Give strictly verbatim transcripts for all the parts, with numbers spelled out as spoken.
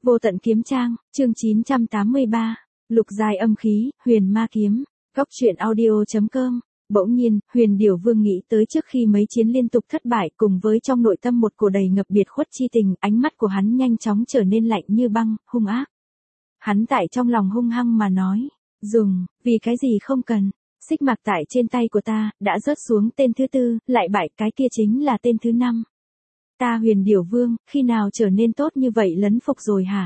Vô tận kiếm trang, chương chín trăm tám mươi ba, lục giai âm khí, huyền ma kiếm, góc truyện audio.com. Bỗng nhiên, Huyền Điểu Vương nghĩ tới trước khi mấy chiến liên tục thất bại cùng với trong nội tâm một cổ đầy ngập biệt khuất chi tình, ánh mắt của hắn nhanh chóng trở nên lạnh như băng, hung ác. Hắn tại trong lòng hung hăng mà nói, dùng, vì cái gì không cần, xích mạc tại trên tay của ta, đã rớt xuống tên thứ tư, lại bại cái kia chính là tên thứ năm. Ta Huyền Điểu Vương, khi nào trở nên tốt như vậy lấn phục rồi hả?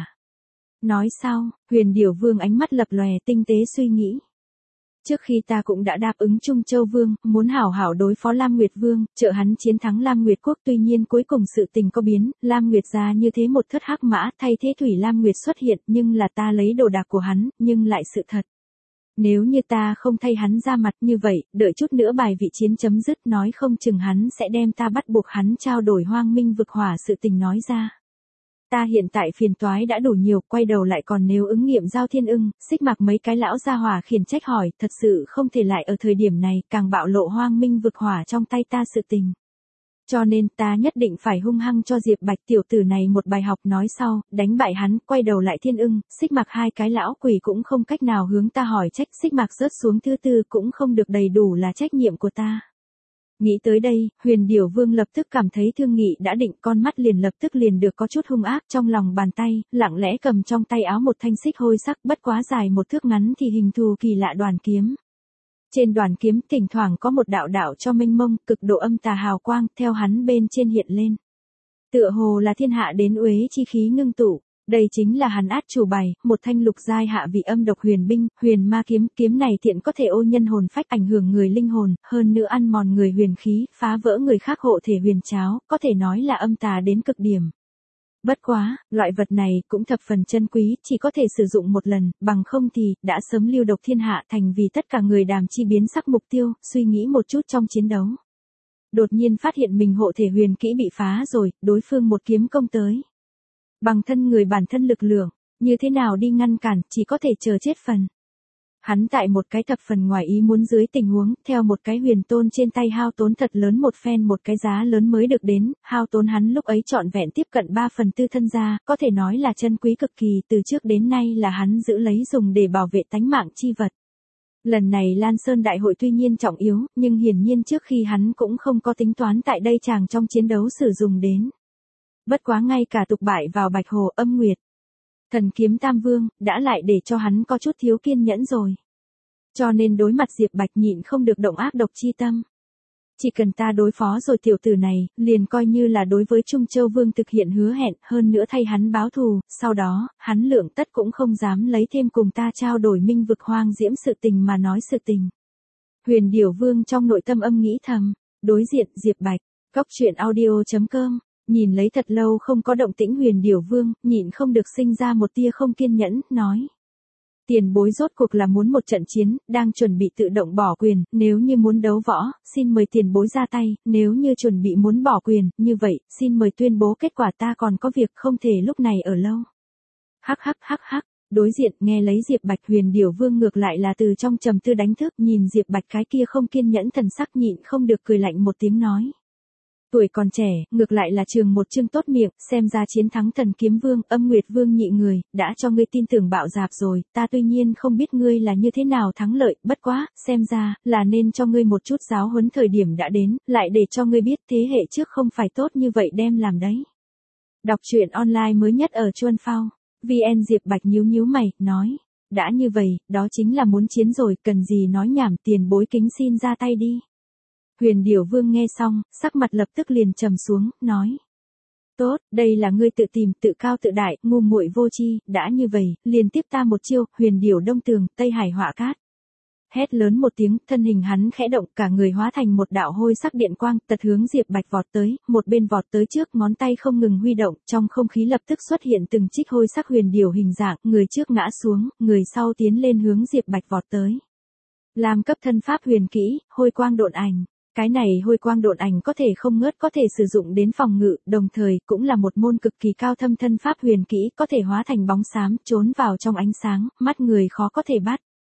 Nói sau, Huyền Điểu Vương ánh mắt lập lòe tinh tế suy nghĩ. Trước khi ta cũng đã đáp ứng Trung Châu Vương, muốn hảo hảo đối phó Lam Nguyệt Vương, trợ hắn chiến thắng Lam Nguyệt Quốc, tuy nhiên cuối cùng sự tình có biến, Lam Nguyệt ra như thế một thất hắc mã, thay thế Thủy Lam Nguyệt xuất hiện, nhưng là ta lấy đồ đạc của hắn, nhưng lại sự thật. Nếu như ta không thay hắn ra mặt như vậy, đợi chút nữa bài vị chiến chấm dứt, nói không chừng hắn sẽ đem ta bắt buộc hắn trao đổi Hoang Minh vực hỏa sự tình nói ra. Ta hiện tại phiền toái đã đủ nhiều, quay đầu lại còn nếu ứng nghiệm giao thiên ưng, xích mặc mấy cái lão gia hỏa khiển trách hỏi, thật sự không thể lại ở thời điểm này, càng bạo lộ Hoang Minh vực hỏa trong tay ta sự tình. Cho nên ta nhất định phải hung hăng cho Diệp Bạch tiểu tử này một bài học, nói sau, đánh bại hắn, quay đầu lại thiên ưng, xích mặc hai cái lão quỷ cũng không cách nào hướng ta hỏi trách, xích mặc rớt xuống thứ tư cũng không được đầy đủ là trách nhiệm của ta. Nghĩ tới đây, Huyền Điểu Vương lập tức cảm thấy thương nghị đã định, con mắt liền lập tức liền được có chút hung ác, trong lòng bàn tay, lặng lẽ cầm trong tay áo một thanh xích hôi sắc, bất quá dài một thước, ngắn thì hình thù kỳ lạ đoàn kiếm. Trên đoàn kiếm thỉnh thoảng có một đạo đạo cho mênh mông, cực độ âm tà hào quang, theo hắn bên trên hiện lên. Tựa hồ là thiên hạ đến uế chi khí ngưng tụ. Đây chính là hắn át chủ bài, một thanh lục giai hạ vị âm độc huyền binh, huyền ma kiếm, kiếm này thiện có thể ô nhân hồn phách, ảnh hưởng người linh hồn, hơn nữa ăn mòn người huyền khí, phá vỡ người khác hộ thể huyền cháo, có thể nói là âm tà đến cực điểm. Bất quá, loại vật này cũng thập phần chân quý, chỉ có thể sử dụng một lần, bằng không thì, đã sớm lưu độc thiên hạ thành vì tất cả người đàm chi biến sắc mục tiêu, suy nghĩ một chút trong chiến đấu. Đột nhiên phát hiện mình hộ thể huyền kỹ bị phá rồi, đối phương một kiếm công tới. Bằng thân người bản thân lực lượng, như thế nào đi ngăn cản, chỉ có thể chờ chết phần. Hắn tại một cái thập phần ngoài ý muốn dưới tình huống, theo một cái huyền tôn trên tay hao tốn thật lớn một phen, một cái giá lớn mới được đến, hao tốn hắn lúc ấy trọn vẹn tiếp cận ba phần tư thân gia, có thể nói là chân quý cực kỳ, từ trước đến nay là hắn giữ lấy dùng để bảo vệ tánh mạng chi vật. Lần này Lan Sơn Đại hội tuy nhiên trọng yếu, nhưng hiển nhiên trước khi hắn cũng không có tính toán tại đây chàng trong chiến đấu sử dụng đến. Bất quá ngay cả tục bại vào Bạch Hồ Âm Nguyệt, Thần Kiếm Tam Vương, đã lại để cho hắn có chút thiếu kiên nhẫn rồi. Cho nên đối mặt Diệp Bạch nhịn không được động ác độc chi tâm. Chỉ cần ta đối phó rồi tiểu tử này, liền coi như là đối với Trung Châu Vương thực hiện hứa hẹn, hơn nữa thay hắn báo thù, sau đó, hắn lượng tất cũng không dám lấy thêm cùng ta trao đổi minh vực hoang diễm sự tình mà nói sự tình. Huyền Điểu Vương trong nội tâm âm nghĩ thầm, đối diện Diệp Bạch, góc truyện audio.com. Nhìn lấy thật lâu không có động tĩnh Huyền Điểu Vương, nhịn không được sinh ra một tia không kiên nhẫn, nói. Tiền bối rốt cuộc là muốn một trận chiến, đang chuẩn bị tự động bỏ quyền, nếu như muốn đấu võ, xin mời tiền bối ra tay, nếu như chuẩn bị muốn bỏ quyền, như vậy, xin mời tuyên bố kết quả, ta còn có việc không thể lúc này ở lâu. Hắc hắc hắc hắc, đối diện nghe lấy Diệp Bạch, Huyền Điểu Vương ngược lại là từ trong trầm tư đánh thức, nhìn Diệp Bạch cái kia không kiên nhẫn thần sắc, nhịn không được cười lạnh một tiếng nói. Tuổi còn trẻ, ngược lại là trường một chương tốt miệng, xem ra chiến thắng Thần Kiếm Vương, Âm Nguyệt Vương nhị người, đã cho ngươi tin tưởng bạo dạp rồi, ta tuy nhiên không biết ngươi là như thế nào thắng lợi, bất quá, xem ra, là nên cho ngươi một chút giáo huấn, thời điểm đã đến, lại để cho ngươi biết thế hệ trước không phải tốt như vậy đem làm đấy. Đọc truyện online mới nhất ở Chuan Phao, vê en Diệp Bạch nhíu nhíu mày, nói, đã như vậy, đó chính là muốn chiến rồi, cần gì nói nhảm, tiền bối kính xin ra tay đi. Huyền Điểu Vương nghe xong, sắc mặt lập tức liền trầm xuống, nói. Tốt, đây là ngươi tự tìm, tự cao tự đại, ngu muội vô tri, đã như vậy, liền tiếp ta một chiêu, Huyền Điểu Đông Tường, Tây Hải Họa Cát. Hét lớn một tiếng, thân hình hắn khẽ động, cả người hóa thành một đạo hôi sắc điện quang, tật hướng Diệp Bạch vọt tới, một bên vọt tới trước, ngón tay không ngừng huy động, trong không khí lập tức xuất hiện từng trích hôi sắc huyền điểu hình dạng, người trước ngã xuống, người sau tiến lên hướng Diệp Bạch vọt tới. Làm cấp thân pháp huyền kỹ, hôi quang độn ảnh. Cái này hôi quang độn ảnh có thể không ngớt, có thể sử dụng đến phòng ngự, đồng thời cũng là một môn cực kỳ cao thâm thân pháp huyền kỹ, có thể hóa thành bóng xám, trốn vào trong ánh sáng, mắt người khó có thể bắt.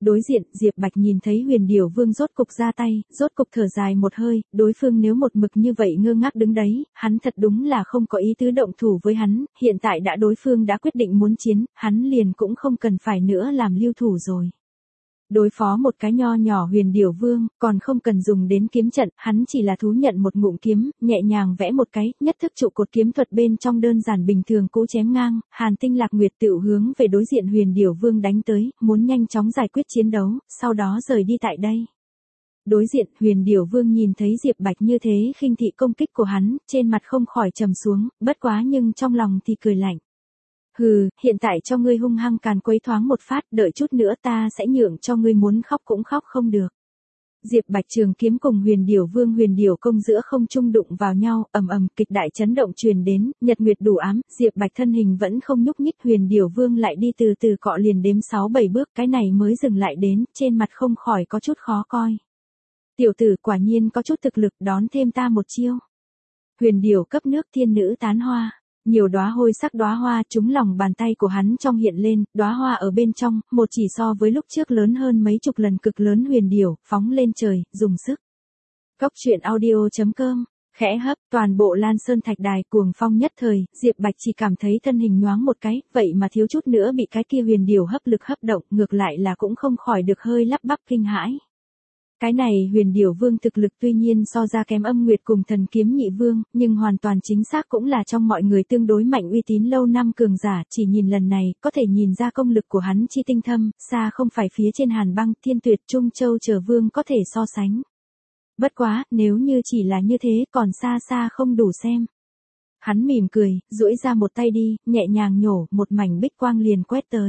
Đối diện, Diệp Bạch nhìn thấy Huyền Điểu Vương rốt cục ra tay, rốt cục thở dài một hơi, đối phương nếu một mực như vậy ngơ ngác đứng đấy, hắn thật đúng là không có ý tứ động thủ với hắn, hiện tại đã đối phương đã quyết định muốn chiến, hắn liền cũng không cần phải nữa làm lưu thủ rồi. Đối phó một cái nho nhỏ Huyền Điểu Vương, còn không cần dùng đến kiếm trận, hắn chỉ là thú nhận một ngụm kiếm, nhẹ nhàng vẽ một cái, nhất thức trụ cột kiếm thuật bên trong đơn giản bình thường cũ chém ngang, Hàn Tinh Lạc Nguyệt tựu hướng về đối diện Huyền Điểu Vương đánh tới, muốn nhanh chóng giải quyết chiến đấu, sau đó rời đi tại đây. Đối diện, Huyền Điểu Vương nhìn thấy Diệp Bạch như thế khinh thị công kích của hắn, trên mặt không khỏi trầm xuống, bất quá nhưng trong lòng thì cười lạnh. Hừ, hiện tại cho ngươi hung hăng càn quấy thoáng một phát, đợi chút nữa ta sẽ nhượng cho ngươi muốn khóc cũng khóc không được. Diệp Bạch trường kiếm cùng Huyền Điểu Vương Huyền Điểu công giữa không trung đụng vào nhau, ầm ầm kịch đại chấn động truyền đến, nhật nguyệt đủ ám, Diệp Bạch thân hình vẫn không nhúc nhích, Huyền Điểu Vương lại đi từ từ cọ liền đếm sáu bảy bước, cái này mới dừng lại đến, trên mặt không khỏi có chút khó coi. Tiểu tử quả nhiên có chút thực lực, đón thêm ta một chiêu. Huyền Điểu cấp nước thiên nữ tán hoa. Nhiều đóa hôi sắc đóa hoa trúng lòng bàn tay của hắn trong hiện lên, đóa hoa ở bên trong, một chỉ so với lúc trước lớn hơn mấy chục lần cực lớn Huyền Điểu, phóng lên trời, dùng sức. Góc truyện audio chấm com, khẽ hấp, toàn bộ Lan Sơn Thạch Đài cuồng phong nhất thời, Diệp Bạch chỉ cảm thấy thân hình nhoáng một cái, vậy mà thiếu chút nữa bị cái kia Huyền Điểu hấp lực hấp động, ngược lại là cũng không khỏi được hơi lắp bắp kinh hãi. Cái này Huyền Điểu Vương thực lực tuy nhiên so ra kém Âm Nguyệt cùng Thần Kiếm Nhị Vương, nhưng hoàn toàn chính xác cũng là trong mọi người tương đối mạnh uy tín lâu năm cường giả, chỉ nhìn lần này, có thể nhìn ra công lực của hắn chi tinh thâm, xa không phải phía trên Hàn Băng, Thiên Tuyệt, Trung Châu chờ vương có thể so sánh. Bất quá, nếu như chỉ là như thế, còn xa xa không đủ xem. Hắn mỉm cười, duỗi ra một tay đi, nhẹ nhàng nhổ, một mảnh bích quang liền quét tới.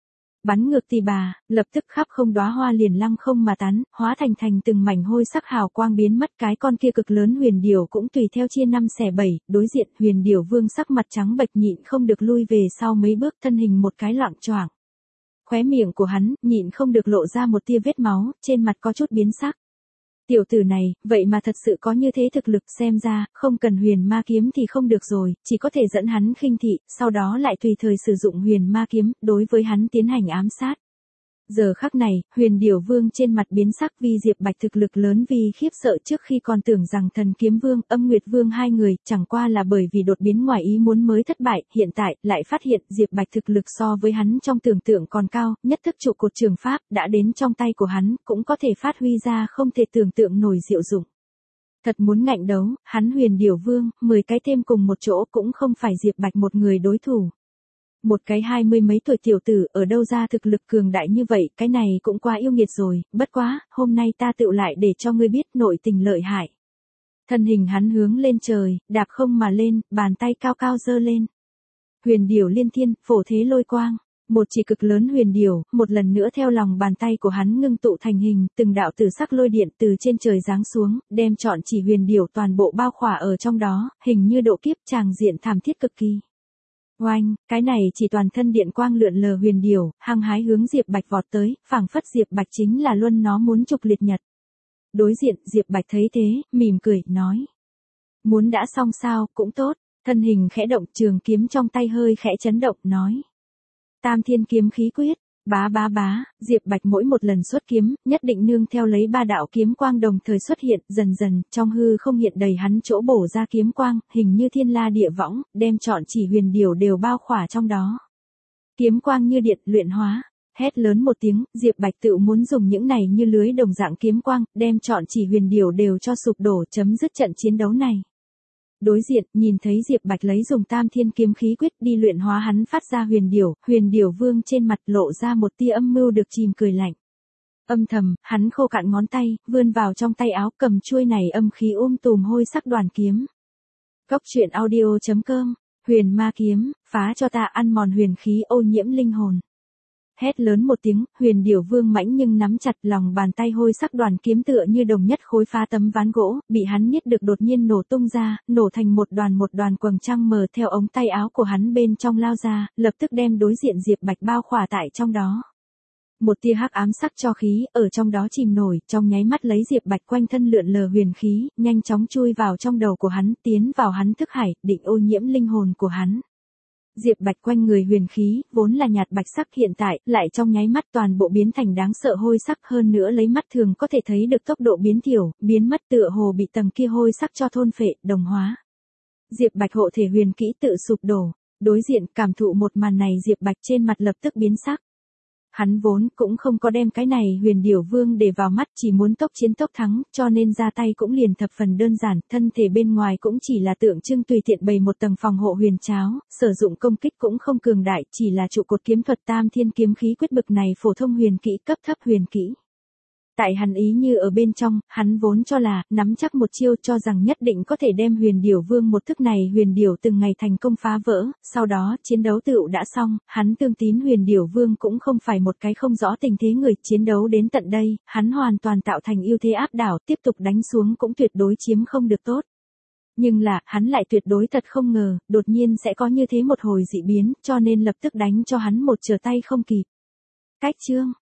Bắn ngược tì bà, lập tức khắp không đóa hoa liền lăng không mà tán, hóa thành thành từng mảnh hôi sắc hào quang biến mất, cái con kia cực lớn Huyền Điểu cũng tùy theo chia năm xẻ bảy, đối diện Huyền Điểu Vương sắc mặt trắng bệch nhịn không được lui về sau mấy bước, thân hình một cái loạng choạng. Khóe miệng của hắn nhịn không được lộ ra một tia vết máu, trên mặt có chút biến sắc. Tiểu tử này, vậy mà thật sự có như thế thực lực, xem ra, không cần Huyền Ma Kiếm thì không được rồi, chỉ có thể dẫn hắn khinh thị, sau đó lại tùy thời sử dụng Huyền Ma Kiếm, đối với hắn tiến hành ám sát. Giờ khắc này, Huyền Điểu Vương trên mặt biến sắc vì Diệp Bạch thực lực lớn vì khiếp sợ trước khi còn tưởng rằng Thần Kiếm Vương, Âm Nguyệt Vương hai người, chẳng qua là bởi vì đột biến ngoài ý muốn mới thất bại, hiện tại, lại phát hiện Diệp Bạch thực lực so với hắn trong tưởng tượng còn cao, nhất thức trụ cột trường pháp, đã đến trong tay của hắn, cũng có thể phát huy ra không thể tưởng tượng nổi diệu dụng. Thật muốn ngạnh đấu, hắn Huyền Điểu Vương, mười cái thêm cùng một chỗ cũng không phải Diệp Bạch một người đối thủ. Một cái hai mươi mấy tuổi tiểu tử ở đâu ra thực lực cường đại như vậy, cái này cũng quá yêu nghiệt rồi, bất quá, hôm nay ta tựu lại để cho ngươi biết nội tình lợi hại. Thân hình hắn hướng lên trời, đạp không mà lên, bàn tay cao cao giơ lên. Huyền Điểu liên thiên, phổ thế lôi quang. Một chỉ cực lớn Huyền Điểu, một lần nữa theo lòng bàn tay của hắn ngưng tụ thành hình, từng đạo tử sắc lôi điện từ trên trời giáng xuống, đem trọn chỉ Huyền Điểu toàn bộ bao khỏa ở trong đó, hình như độ kiếp tràng diện thảm thiết cực kỳ. Oanh, cái này chỉ toàn thân điện quang lượn lờ Huyền Điểu, hăng hái hướng Diệp Bạch vọt tới, phảng phất Diệp Bạch chính là luân nó muốn trục liệt nhật. Đối diện, Diệp Bạch thấy thế, mỉm cười, nói. Muốn đã xong sao, cũng tốt, thân hình khẽ động, trường kiếm trong tay hơi khẽ chấn động, nói. Tam Thiên Kiếm Khí Quyết, bá bá bá, Diệp Bạch mỗi một lần xuất kiếm, nhất định nương theo lấy ba đạo kiếm quang đồng thời xuất hiện, dần dần, trong hư không hiện đầy hắn chỗ bổ ra kiếm quang, hình như thiên la địa võng, đem trọn chỉ Huyền Điểu đều bao khỏa trong đó. Kiếm quang như điện, luyện hóa, hét lớn một tiếng, Diệp Bạch tự muốn dùng những này như lưới đồng dạng kiếm quang, đem trọn chỉ Huyền Điểu đều cho sụp đổ, chấm dứt trận chiến đấu này. Đối diện, nhìn thấy Diệp Bạch lấy dùng Tam Thiên Kiếm Khí Quyết đi luyện hóa hắn phát ra Huyền Điểu, Huyền Điểu Vương trên mặt lộ ra một tia âm mưu được chìm cười lạnh. Âm thầm, hắn khô cạn ngón tay, vươn vào trong tay áo cầm chuôi này âm khí um tùm hôi sắc đoàn kiếm. Góc truyện audio chấm com, Huyền Ma Kiếm, phá cho ta ăn mòn huyền khí ô nhiễm linh hồn. Hét lớn một tiếng, Huyền Điểu Vương mãnh nhưng nắm chặt lòng bàn tay hôi sắc đoàn kiếm tựa như đồng nhất khối phá tấm ván gỗ, bị hắn niết được đột nhiên nổ tung ra, nổ thành một đoàn một đoàn quầng trăng mờ theo ống tay áo của hắn bên trong lao ra, lập tức đem đối diện Diệp Bạch bao khỏa tại trong đó. Một tia hắc ám sắc cho khí, ở trong đó chìm nổi, trong nháy mắt lấy Diệp Bạch quanh thân lượn lờ huyền khí, nhanh chóng chui vào trong đầu của hắn, tiến vào hắn thức hải, định ô nhiễm linh hồn của hắn. Diệp Bạch quanh người huyền khí, vốn là nhạt bạch sắc hiện tại, lại trong nháy mắt toàn bộ biến thành đáng sợ hôi sắc hơn nữa lấy mắt thường có thể thấy được tốc độ biến thiểu, biến mất tựa hồ bị tầng kia hôi sắc cho thôn phệ, đồng hóa. Diệp Bạch hộ thể huyền kỹ tự sụp đổ, đối diện cảm thụ một màn này Diệp Bạch trên mặt lập tức biến sắc. Hắn vốn cũng không có đem cái này huyền điểu vương để vào mắt chỉ muốn tốc chiến tốc thắng, cho nên ra tay cũng liền thập phần đơn giản, thân thể bên ngoài cũng chỉ là tượng trưng tùy tiện bày một tầng phòng hộ huyền cháo, sử dụng công kích cũng không cường đại, chỉ là trụ cột kiếm thuật tam thiên kiếm khí quyết bực này phổ thông huyền kỹ cấp thấp huyền kỹ. Tại hắn ý như ở bên trong, hắn vốn cho là, nắm chắc một chiêu cho rằng nhất định có thể đem huyền điểu vương một thức này huyền điểu từng ngày thành công phá vỡ, sau đó chiến đấu tựu đã xong, hắn tương tín huyền điểu vương cũng không phải một cái không rõ tình thế người, chiến đấu đến tận đây, hắn hoàn toàn tạo thành ưu thế áp đảo, tiếp tục đánh xuống cũng tuyệt đối chiếm không được tốt. Nhưng là, hắn lại tuyệt đối thật không ngờ, đột nhiên sẽ có như thế một hồi dị biến, cho nên lập tức đánh cho hắn một trở tay không kịp. Cách chương